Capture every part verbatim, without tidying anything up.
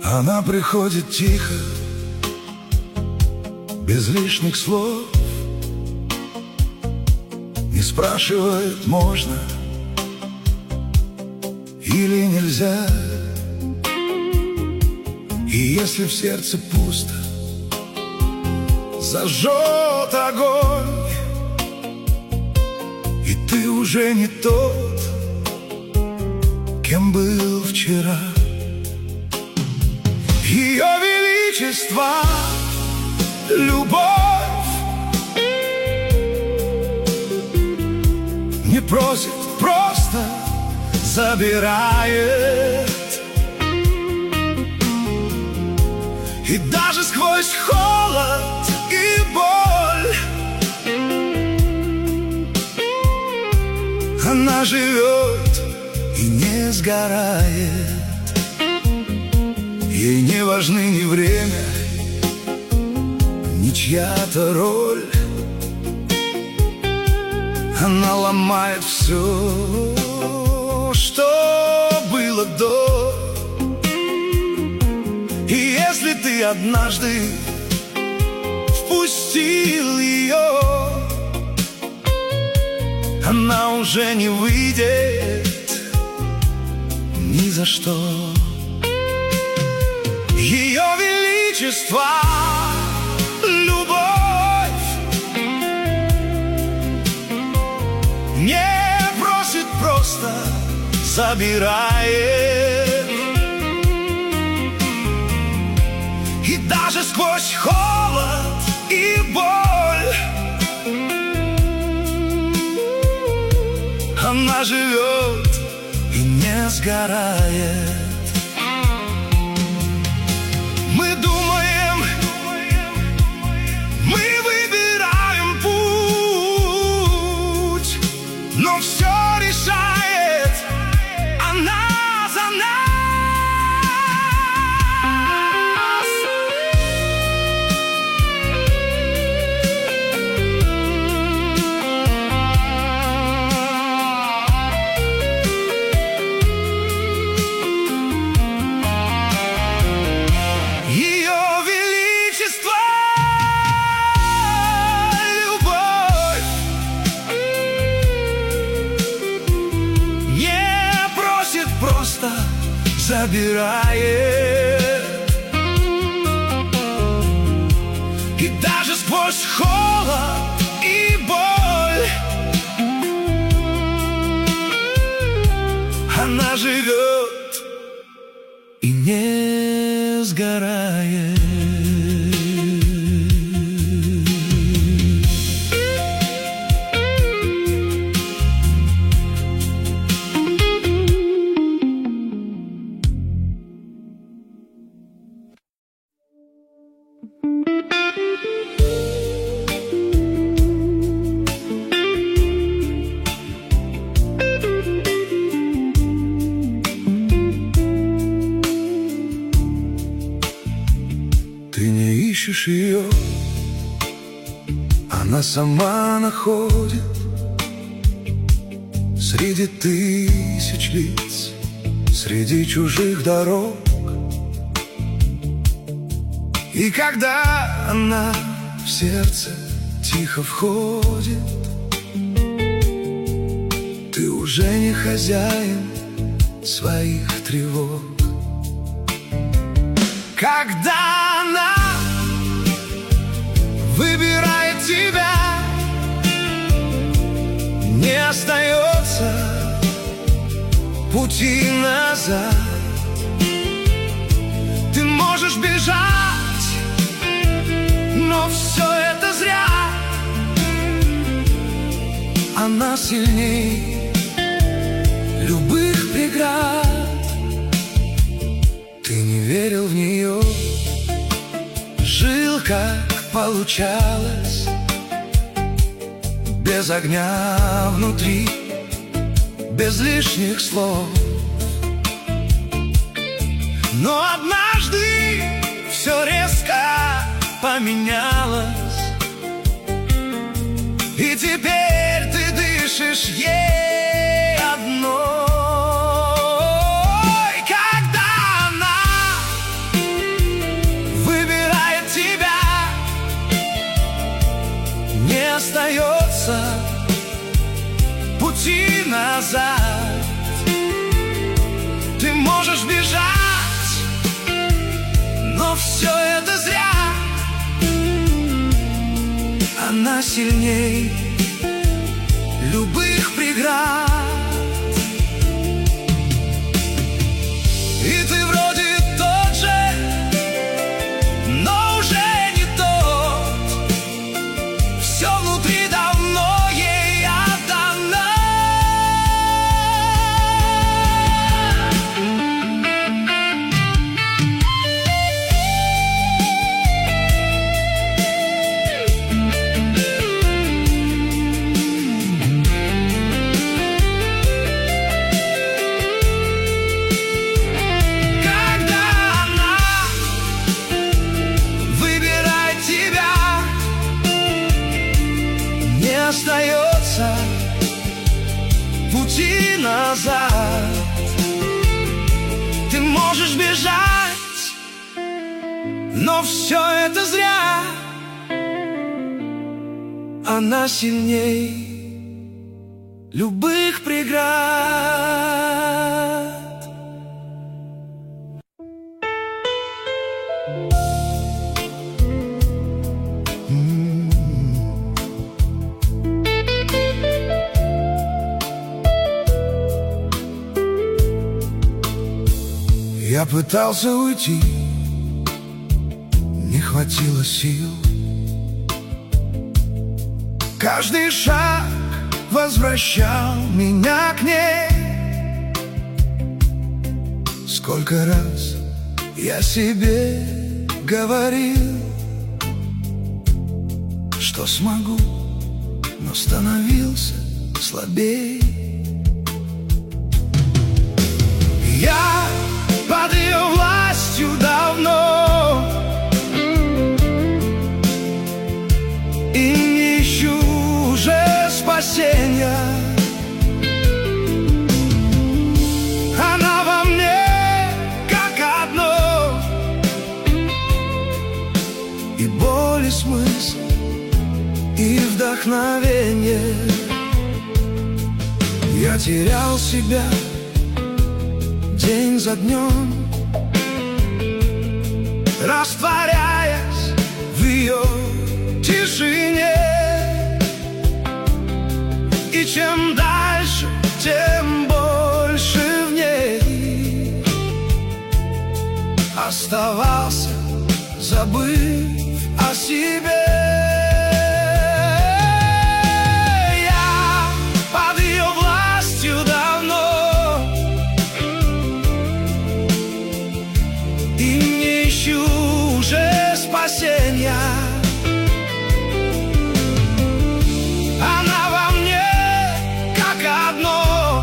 Она приходит тихо, без лишних слов, не спрашивает, можно или нельзя. И если в сердце пусто, зажжет огонь, и ты уже не тот, кем был вчера. Ее величество — любовь, не просит, просто забирает. И даже сквозь холод и боль она живет и не сгорает. Ей не важны ни время, ни чья-то роль. Она ломает все, что было до. И если ты однажды впустил ее, она уже не выйдет ни за что. Ее величество — любовь, не просит, просто забирает. И даже сквозь холод и боль она живет и не сгорает. Мы думаем, мы выбираем путь, но все решает она за нас. Забирает. И даже сквозь холод и боль она живет и не сгорает. Ты не ищешь ее, она сама находит среди тысяч лиц, среди чужих дорог. И когда она в сердце тихо входит, ты уже не хозяин своих тревог. Когда она выбирает тебя, не остается пути назад. Ты можешь бежать, но все это зря. Она сильней любых преград. Ты не верил в нее, жил как получалось, без огня внутри, без лишних слов. Но однажды все резко поменялось, и теперь ты дышишь ей одной. Когда она Но все это зря. Она сильней любых преград. И ты вроде тот же, но уже не тот. Все внутри давно ей отдано. Остается пути назад. Ты можешь бежать, но все это зря. Она сильней любых преград. Я пытался уйти, не хватило сил. Каждый шаг возвращал меня к ней. Сколько раз я себе говорил, что смогу, но становился слабей. Я под ее властью давно и не ищу уже спасения. Она во мне как одно, и боль, и смысл, и вдохновение. Я терял себя день за днем, растворяясь в ее тишине. И чем дальше, тем больше в ней оставался, забыв о себе. Я под ее властью давно и не ищу уже спасения. Она во мне как одно,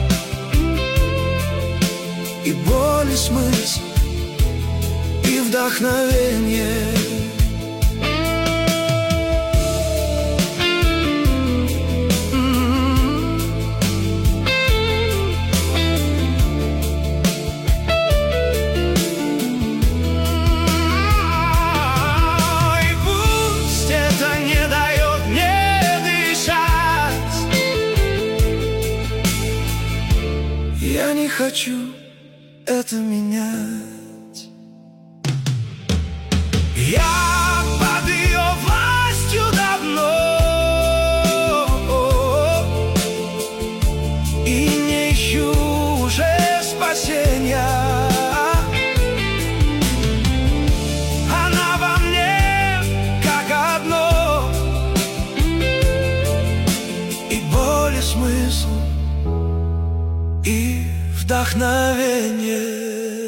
и боль, и смысл, и вдохновение. Я не хочу это менять. Я под ее властью давно и не ищу уже спасения. Она во мне как одно, и боль, и смысл, и вдохновение.